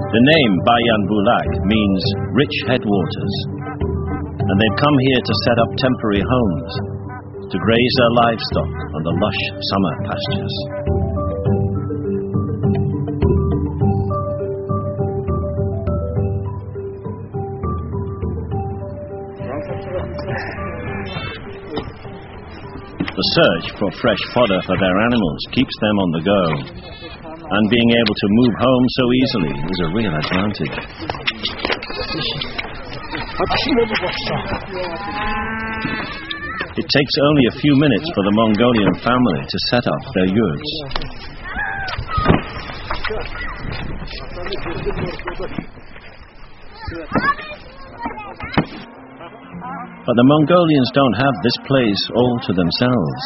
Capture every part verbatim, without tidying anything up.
The name Bayan Bulak means rich headwaters, and they've come here to set up temporary homes, to graze their livestock on the lush summer pastures. The search for fresh fodder for their animals keeps them on the go, and being able to move home so easily is a real advantage. It takes only a few minutes for the Mongolian family to set up their yurts. But the Mongolians don't have this place all to themselves.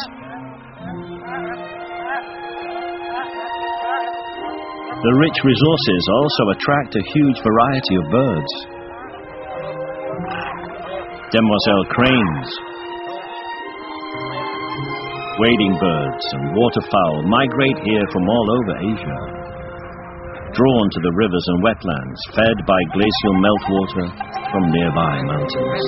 The rich resources also attract a huge variety of birds. Demoiselle cranes, wading birds and waterfowl migrate here from all over Asia, drawn to the rivers and wetlands fed by glacial meltwater from nearby mountains.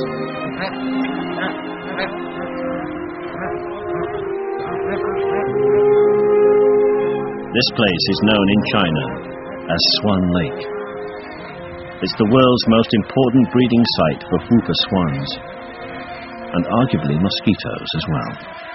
This place is known in China as Swan Lake. It's the world's most important breeding site for whooper swans, and arguably mosquitoes as well.